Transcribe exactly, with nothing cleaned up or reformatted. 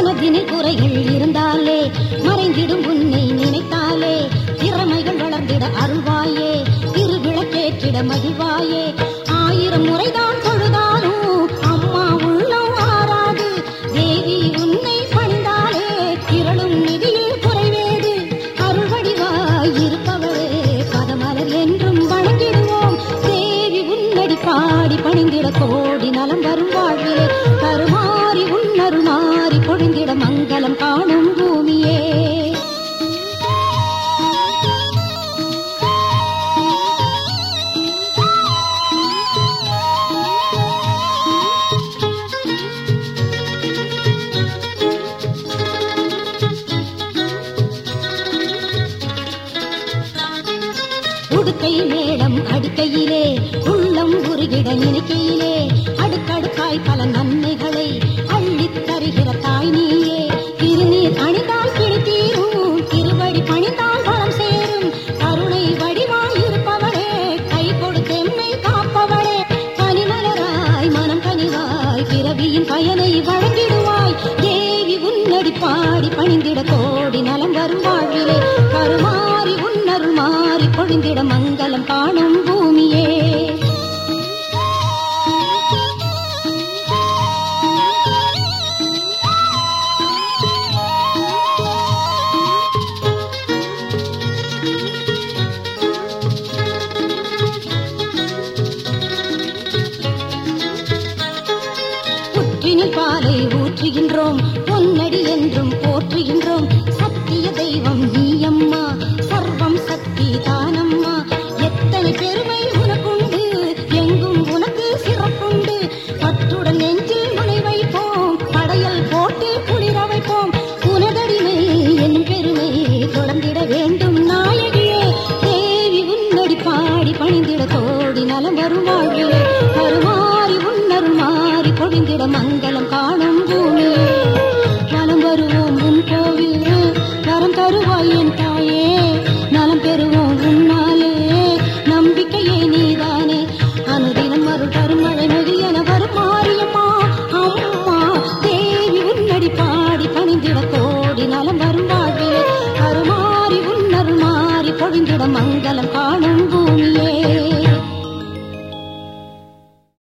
மனதினில் குறைகள் இருந்தாலே மறைந்திடும் உன்னை நினைத்தாலே திறமைகள் வளர்ந்திட அருள்வாயே திருவிளக்கேற்றிட மகிழ்வாயே ஆயிரம் முறைதான் தொழுதாலும் அம்மா உள்ளம் ஆறாது தேவி உன்னை பணிந்தாலே திரளும் நிதியில் குறைவேது அருள் வடிவாய் இருப்பவரே பதமலர் என்றும் வணங்கிடுவோம் தேவி உன்னடி பாடி பணிந்திட கோடி நலம் வரும் வாழ்விலே கருமாறி உன்னருள் மாறி பொழிந்திட மங்களம் காணும் பூமியே உடுக்கை மேளம் அடுக்கையிலே உள்ளம் உருகிட நினைக்கையிலே அடுக்கடுக்காய் பல நன்மைகளை அள்ளித் தருகிற தாய் நீயே திருநீர் அணிந்தால் கிழித்தீரும் திருவடி பணிந்தால் பலம் சேரும் கருணை வடிவாய் இருப்பவளே கை கொடுத்தெம்மை காப்பவளே கனிமலராய் மனம் கனிவாய் பிறவியின் பயனை வழங்கிடுவாய் தேவி உன்னடி பாடி பணிந்திட கோடி நலம் வரும் வாழ்விலே கருமாறி உன்னருள் மாறி பொழிந்திட மங்களம் காணும் பூமியே புற்றினில் பாலை ஊற்றுகின்றோம் பொன்னடி என்றும் போற்றுகின்றோம் சத்திய தெய்வம் நீ அம்மா சர்வம் சக்தி தானம்மா எத்தனை பெருமை உனக்குண்டு எங்கும் உனக்கு சிறப்புண்டு பற்றுடன் நெஞ்சில் முனை வைப்போம் படையல் போட்டு குளிர வைப்போம் உனதடிமை என்னும் பெருமை தொடர்ந்திட வேண்டும் நாயகியே தேவி உன்னடி பாடி பணிந்திட கோடி நலம் வரும் வாழ்விலே கருமாறி உன்னருள் மாறி பொழிந்திட மங்களம் காணும்